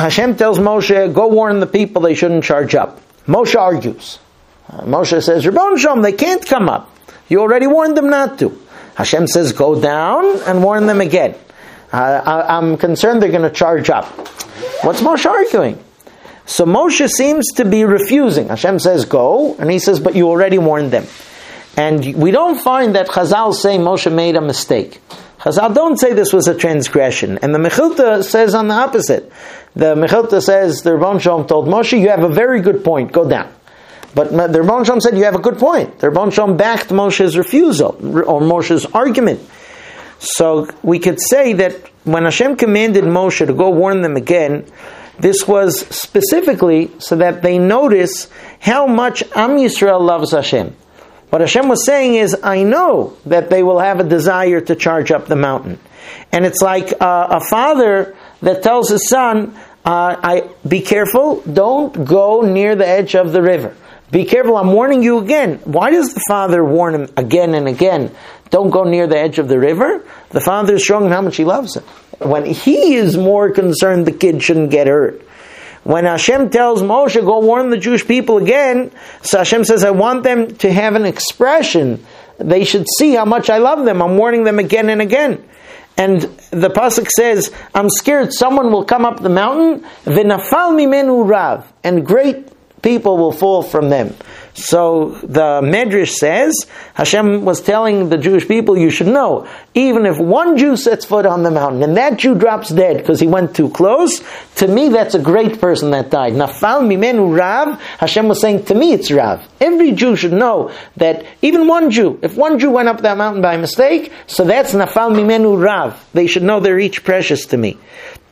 Hashem tells Moshe, go warn the people they shouldn't charge up. Moshe argues. Moshe says, Ribbon Shalom, they can't come up. You already warned them not to. Hashem says, go down and warn them again. I'm concerned they're going to charge up. What's Moshe arguing? So Moshe seems to be refusing. Hashem says, go, and he says, but you already warned them. And we don't find that Chazal say Moshe made a mistake. Chazal don't say this was a transgression. And the Mechilta says on the opposite. The Mechilta says, the Ribbon Shalom told Moshe, you have a very good point, go down. But the Ribbon Shalom said, you have a good point. The Ribbon Shalom backed Moshe's refusal, or Moshe's argument. So we could say that when Hashem commanded Moshe to go warn them again, this was specifically so that they notice how much Am Yisrael loves Hashem. What Hashem was saying is, I know that they will have a desire to charge up the mountain. And it's like a father that tells his son, be careful, don't go near the edge of the river. Be careful, I'm warning you again. Why does the father warn him again and again? Don't go near the edge of the river. The father is showing him how much he loves him. When he is more concerned the kid shouldn't get hurt. When Hashem tells Moshe, go warn the Jewish people again, so Hashem says, I want them to have an expression. They should see how much I love them. I'm warning them again and again. And the pasuk says, I'm scared someone will come up the mountain, v'nafal mimenu rav, and great people will fall from them. So the Medrash says, Hashem was telling the Jewish people, you should know, even if one Jew sets foot on the mountain and that Jew drops dead because he went too close, to me that's a great person that died. Nafal mimenu Rav, Hashem was saying, to me it's Rav. Every Jew should know that even one Jew, if one Jew went up that mountain by mistake, so that's Nafal mimenu Rav. They should know they're each precious to me.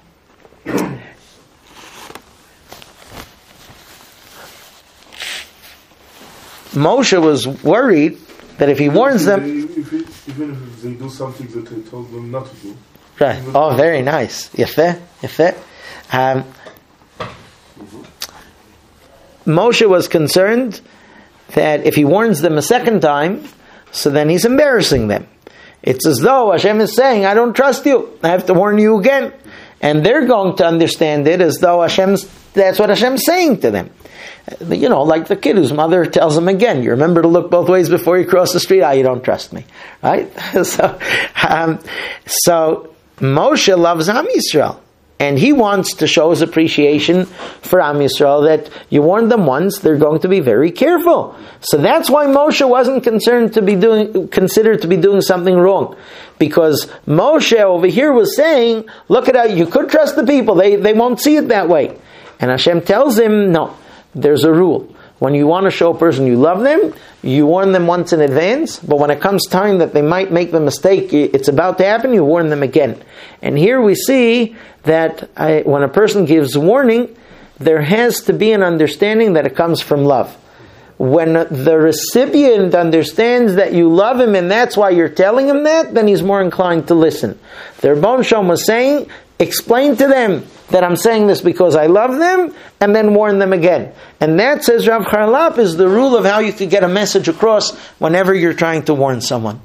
Moshe was worried that if he warns them... Even if they do something that I told them not to do. Right. Oh, very nice. Yefeh. Moshe was concerned that if he warns them a second time, so then he's embarrassing them. It's as though Hashem is saying, I don't trust you. I have to warn you again. And they're going to understand it as though that's what Hashem's saying to them. You know, like the kid whose mother tells him again, you remember to look both ways before you cross the street. You don't trust me. Right? So Moshe loves Am Yisrael. And he wants to show his appreciation for Am Yisrael, that you warned them once, they're going to be very careful. So that's why Moshe wasn't considered to be doing something wrong. Because Moshe over here was saying, look at how you could trust the people, they won't see it that way. And Hashem tells him, no, there's a rule. When you want to show a person you love them, you warn them once in advance, but when it comes time that they might make the mistake, it's about to happen, you warn them again. And here we see that when a person gives warning, there has to be an understanding that it comes from love. When the recipient understands that you love him and that's why you're telling him that, then he's more inclined to listen. The Ribbon Shalom was saying, explain to them that I'm saying this because I love them, and then warn them again. And that, says Rav Charlap, is the rule of how you could get a message across whenever you're trying to warn someone.